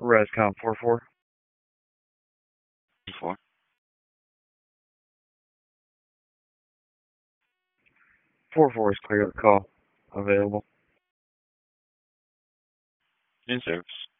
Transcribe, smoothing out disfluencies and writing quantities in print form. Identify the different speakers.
Speaker 1: Rescom 4-4.
Speaker 2: 4.
Speaker 1: 4-4 is clear. The call available.
Speaker 2: In service.